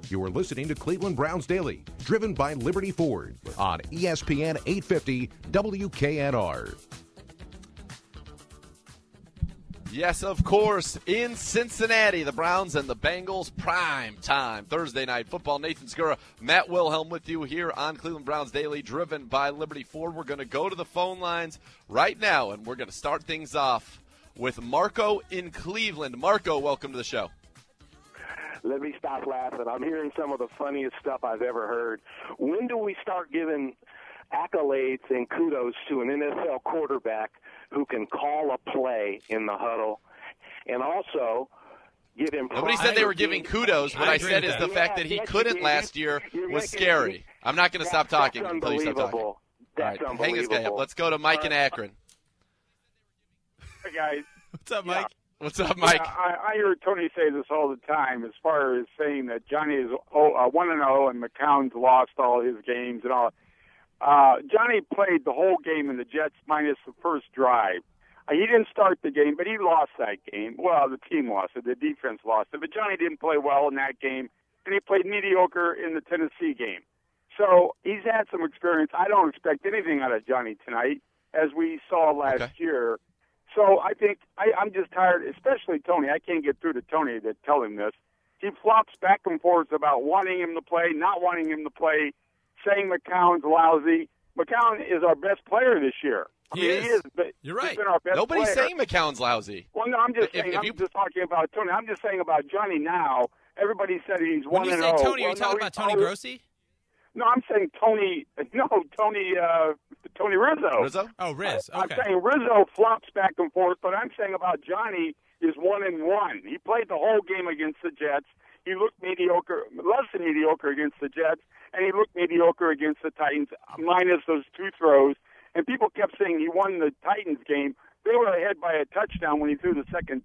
You are listening to Cleveland Browns Daily, driven by Liberty Ford on ESPN 850 WKNR. Yes, of course, in Cincinnati, the Browns and the Bengals, prime time Thursday night football. Nathan Skura, Matt Wilhelm with you here on Cleveland Browns Daily, driven by Liberty Ford. We're going to go to the phone lines right now, and we're going to start things off with Marco in Cleveland. Marco, welcome to the show. Let me stop laughing. I'm hearing some of the funniest stuff I've ever heard. When do we start giving accolades and kudos to an NFL quarterback who can call a play in the huddle, and also give him? Nobody said they were giving kudos. What I said is the fact that he couldn't last year was scary. I'm not going to stop talking until you stop talking. All right, hang this guy up. Let's go to Mike in Akron. Hey, guys. What's up, Mike? What's up, Mike? I hear Tony say this all the time as far as saying that Johnny is 1-0 and McCown's lost all his games and all. Johnny played the whole game in the Jets minus the first drive. He didn't start the game, but he lost that game. Well, the team lost it. The defense lost it. But Johnny didn't play well in that game, and he played mediocre in the Tennessee game. So he's had some experience. I don't expect anything out of Johnny tonight, as we saw last year. So I think I'm just tired, especially Tony. I can't get through to Tony to tell him this. He flops back and forth about wanting him to play, not wanting him to play, saying McCown's lousy. McCown is our best player this year. He is. You're right. He's been our best Nobody's player. saying McCown's lousy. Well, no, I'm just saying. I'm just talking about Tony. I'm just saying about Johnny now. Everybody said he's 1-0. When you say Tony, are you talking about Tony Grossi? No, I'm saying Tony. No, Tony Rizzo. Rizzo? Oh, Riz. Okay. I'm saying Rizzo flops back and forth, but I'm saying about Johnny is 1-1. He played the whole game against the Jets. He looked mediocre, less than mediocre against the Jets, and he looked mediocre against the Titans, minus those two throws. And people kept saying he won the Titans game. They were ahead by a touchdown when he threw the second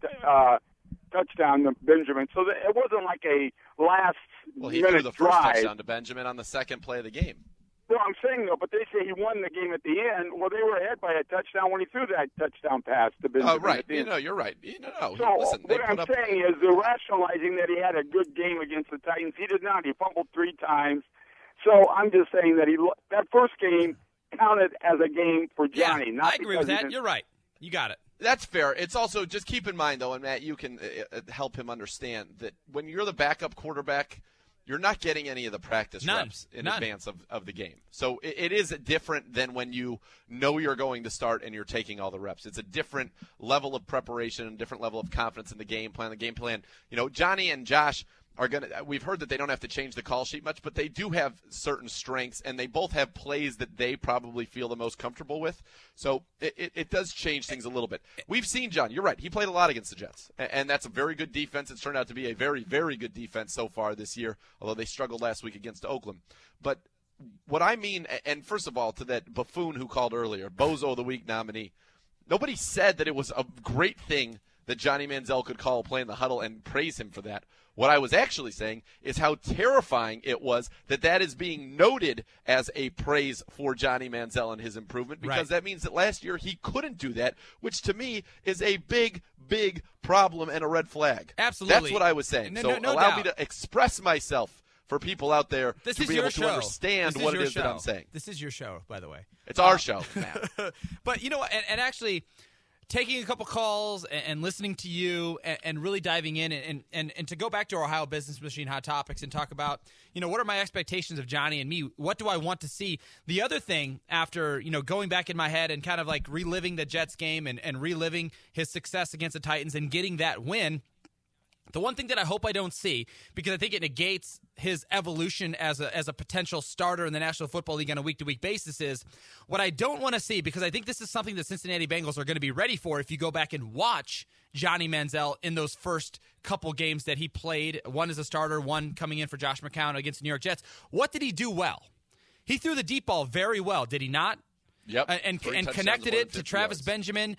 touchdown to Benjamin. So it wasn't like a last-minute drive. Well, he threw the first touchdown to Benjamin on the second play of the game. Well, I'm saying, though, but they say he won the game at the end. Well, they were ahead by a touchdown when he threw that touchdown pass to Benjamin. Oh, right. At the end. You're right. No. So Listen, what I'm saying is they're rationalizing that he had a good game against the Titans. He did not. He fumbled 3 times. So I'm just saying that that first game counted as a game for Johnny. Yeah, I agree with that. You're right. You got it. That's fair. It's also, just keep in mind, though, and Matt, you can help him understand that when you're the backup quarterback, you're not getting any of the practice reps in advance of the game. So it is different than when you know you're going to start and you're taking all the reps. It's a different level of preparation and different level of confidence in the game plan. The game plan, Johnny and Josh are going to – we've heard that they don't have to change the call sheet much, but they do have certain strengths, and they both have plays that they probably feel the most comfortable with. So it does change things a little bit. We've seen John. You're right. He played a lot against the Jets, and that's a very good defense. It's turned out to be a very, very good defense so far this year, although they struggled last week against Oakland. But what I mean – and first of all, to that buffoon who called earlier, Bozo of the Week nominee, nobody said that it was a great thing that Johnny Manziel could call a play in the huddle and praise him for that. What I was actually saying is how terrifying it was that is being noted as a praise for Johnny Manziel and his improvement, because that means that last year he couldn't do that, which to me is a big, big problem and a red flag. Absolutely. That's what I was saying. So allow me to express myself for people out there to be able to understand what it is that I'm saying. This is your show, by the way. It's our show, Matt. But, and actually – taking a couple calls and listening to you and really diving in and to go back to our Ohio Business Machine Hot Topics and talk about, what are my expectations of Johnny and me? What do I want to see? The other thing after, going back in my head and kind of like reliving the Jets game and reliving his success against the Titans and getting that win, the one thing that I hope I don't see, because I think it negates his evolution as a potential starter in the National Football League on a week-to-week basis, is what I don't want to see, because I think this is something the Cincinnati Bengals are going to be ready for if you go back and watch Johnny Manziel in those first couple games that he played, one as a starter, one coming in for Josh McCown against the New York Jets. What did he do well? He threw the deep ball very well, did he not? Yep. And connected it to Travis Benjamin.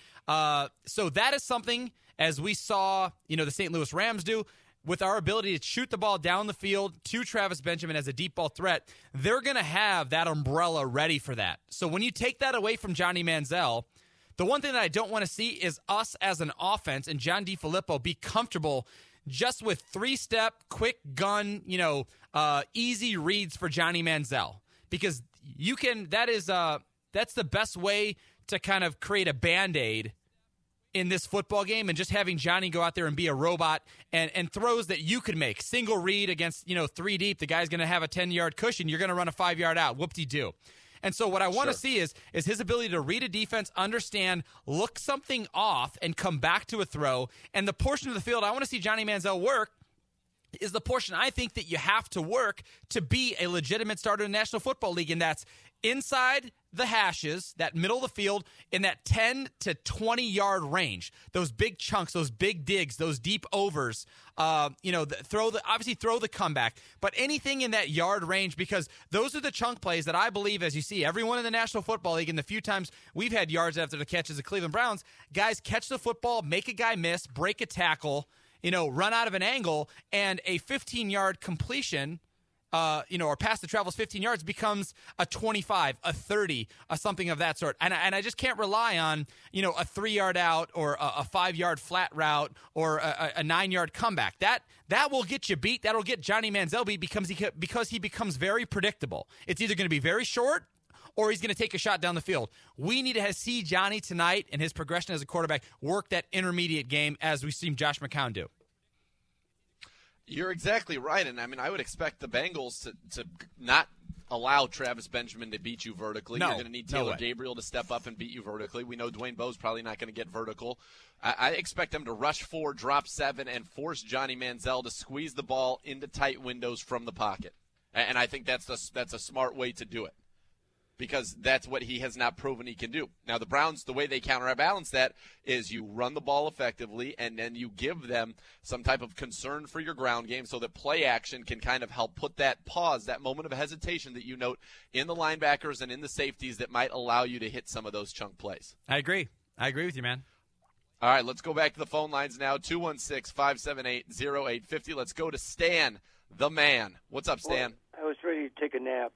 So that is something, as we saw, the St. Louis Rams do, with our ability to shoot the ball down the field to Travis Benjamin as a deep ball threat, they're going to have that umbrella ready for that. So when you take that away from Johnny Manziel, the one thing that I don't want to see is us as an offense and John DeFilippo be comfortable just with 3-step, quick gun, easy reads for Johnny Manziel. Because that's the best way to kind of create a Band-Aid in this football game, and just having Johnny go out there and be a robot and throws that you could make. Single read against, 3 deep, the guy's going to have a 10-yard cushion. You're going to run a 5-yard out. Whoop-de-doo. And so what I want to see is his ability to read a defense, understand, look something off, and come back to a throw. And the portion of the field I want to see Johnny Manziel work is the portion I think that you have to work to be a legitimate starter in the National Football League, and that's inside the hashes, that middle of the field, in that 10 to 20-yard range. Those big chunks, those big digs, those deep overs, obviously throw the comeback, but anything in that yard range, because those are the chunk plays that I believe, as you see, everyone in the National Football League, and the few times we've had yards after the catches of Cleveland Browns, guys catch the football, make a guy miss, break a tackle, run out of an angle, and a 15-yard completion, or pass that travels 15 yards becomes a 25, a 30, something of that sort. And I just can't rely on, a 3-yard out or a 5-yard flat route or a 9-yard comeback. That will get you beat. That'll get Johnny Manziel beat because he becomes very predictable. It's either going to be very short or he's going to take a shot down the field. We need to see Johnny tonight and his progression as a quarterback work that intermediate game as we've seen Josh McCown do. You're exactly right, and I would expect the Bengals to not allow Travis Benjamin to beat you vertically. No, you're going to need Taylor Gabriel to step up and beat you vertically. We know Dwayne Bowe's probably not going to get vertical. I expect them to rush 4, drop 7, and force Johnny Manziel to squeeze the ball into tight windows from the pocket. And I think that's a smart way to do it, because that's what he has not proven he can do. Now, the Browns, the way they counterbalance that is you run the ball effectively, and then you give them some type of concern for your ground game so that play action can kind of help put that pause, that moment of hesitation that you note in the linebackers and in the safeties that might allow you to hit some of those chunk plays. I agree with you, man. All right, let's go back to the phone lines now, 216-578-0850. Let's go to Stan, the man. What's up, Stan? Well, I was ready to take a nap.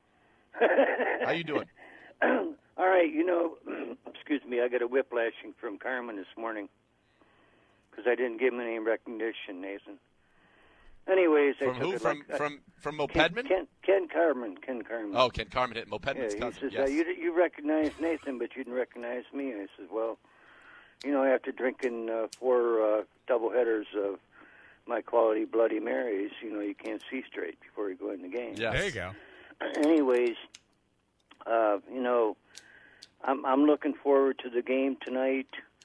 How you doing? All right, excuse me, I got a whiplashing from Carmen this morning because I didn't give him any recognition, Nathan. Anyways, from who? From Mopedman? Ken Carmen. Oh, Ken Carmen hit Mopedman's cousin. He says, yes. You recognized Nathan, but you didn't recognize me. I said, well, after drinking 4 doubleheaders of my quality Bloody Marys, you can't see straight before you go in the game. Yes. There you go. Anyways, I'm looking forward to the game tonight.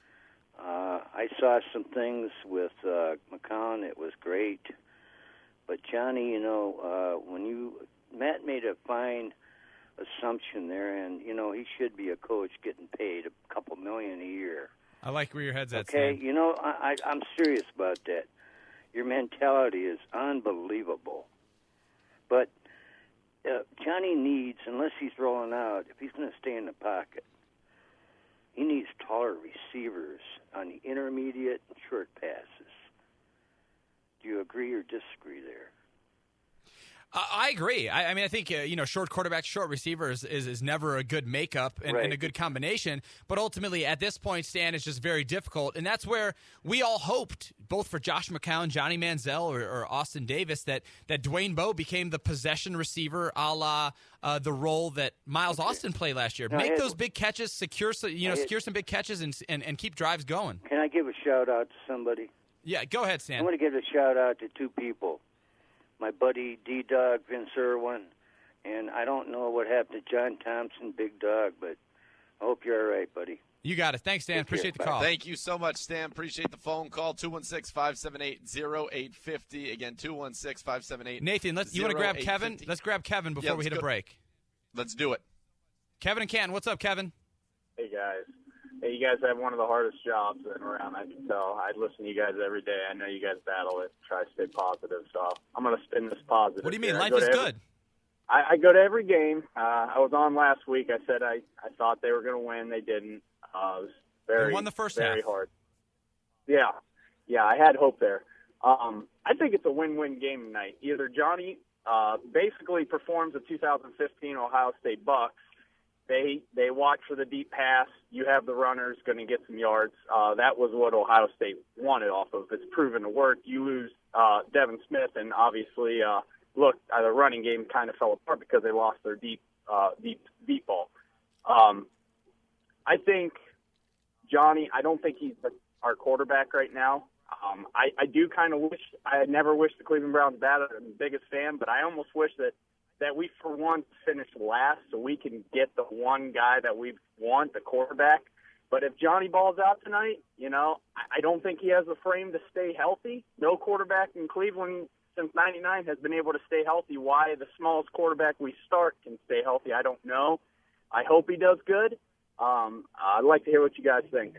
I saw some things with McCown. It was great. But Johnny, Matt made a fine assumption there, and he should be a coach getting paid a couple million a year. I like where your head's at. Okay, Sam. I'm serious about that. Your mentality is unbelievable, but. Johnny needs, unless he's rolling out, if he's going to stay in the pocket, he needs taller receivers on the intermediate and short passes. Do you agree or disagree there? I agree. I think short quarterback, short receivers is never a good makeup and a good combination. But ultimately, at this point, Stan, it's just very difficult, and that's where we all hoped, both for Josh McCown, Johnny Manziel, or Austin Davis, that Dwayne Bowe became the possession receiver, a la the role that Miles Austin played last year. Make those big catches, secure some big catches, and keep drives going. Can I give a shout out to somebody? Yeah, go ahead, Stan. I want to give a shout out to 2 people. My buddy D-Dog, Vince Irwin, and I don't know what happened to John Thompson, Big Dog, but I hope you're all right, buddy. You got it. Thanks, Stan. Appreciate the call. Thank you so much, Stan. Appreciate the phone call. 216-578-0850. Again, 216-578-0850. Nathan, you want to grab Kevin? Let's grab Kevin before we hit a break. Let's do it. Kevin and Canton, what's up, Kevin? Hey, guys. Hey, you guys have one of the hardest jobs around, I can tell. I listen to you guys every day. I know you guys battle it. Try to stay positive. So I'm going to spin this positive. What do you mean? Life is good. I go to every game. I was on last week. I said I thought they were going to win. They didn't. It was they won the first very half. Hard. Yeah, I had hope there. I think it's a win-win game tonight. Either Johnny basically performs the 2015 Ohio State Bucks They watch for the deep pass. You have the runners going to get some yards. That was what Ohio State wanted off of. It's proven to work. You lose Devin Smith, and obviously, the running game kind of fell apart because they lost their deep ball. I think Johnny, I don't think he's our quarterback right now. I do kind of wish, I never wished the Cleveland Browns bad. I'm the biggest fan, but I almost wish that we, for once, finish last so we can get the one guy that we want, the quarterback. But if Johnny balls out tonight, I don't think he has the frame to stay healthy. No quarterback in Cleveland since '99 has been able to stay healthy. Why the smallest quarterback we start can stay healthy, I don't know. I hope he does good. I'd like to hear what you guys think.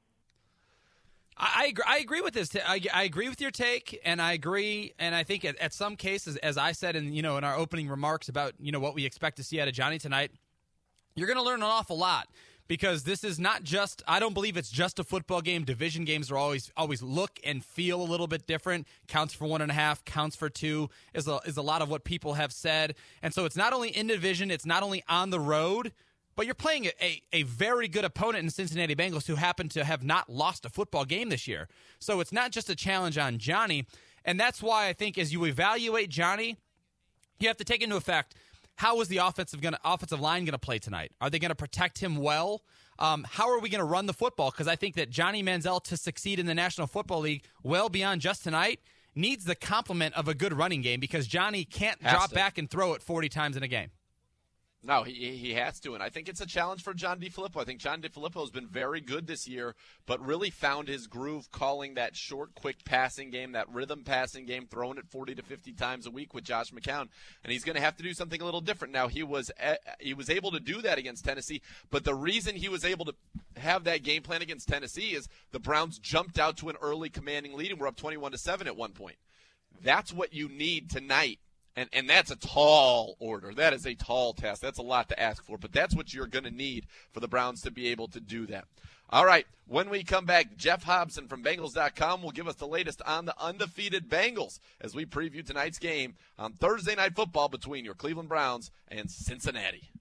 I agree with this. I agree with your take, and I agree. And I think at some cases, as I said in our opening remarks about what we expect to see out of Johnny tonight, you're going to learn an awful lot, because this is not just. I don't believe it's just a football game. Division games are always look and feel a little bit different. Counts for 1.5, counts for 2 is a lot of what people have said. And so it's not only in division, it's not only on the road. But you're playing a very good opponent in Cincinnati Bengals who happen to have not lost a football game this year. So it's not just a challenge on Johnny. And that's why I think as you evaluate Johnny, you have to take into effect, how is the offensive line going to play tonight? Are they going to protect him well? How are we going to run the football? Because I think that Johnny Manziel, to succeed in the National Football League well beyond just tonight, needs the complement of a good running game, because Johnny can't drop back and throw it 40 times in a game. No, he has to, and I think it's a challenge for John DeFilippo. I think John DeFilippo has been very good this year, but really found his groove calling that short, quick passing game, that rhythm passing game, throwing it 40 to 50 times a week with Josh McCown, and he's going to have to do something a little different. Now, he was able to do that against Tennessee, but the reason he was able to have that game plan against Tennessee is the Browns jumped out to an early commanding lead, and we're up 21-7 at one point. That's what you need tonight. And that's a tall order. That is a tall task. That's a lot to ask for. But that's what you're going to need for the Browns to be able to do that. All right, when we come back, Jeff Hobson from Bengals.com will give us the latest on the undefeated Bengals as we preview tonight's game on Thursday Night Football between your Cleveland Browns and Cincinnati.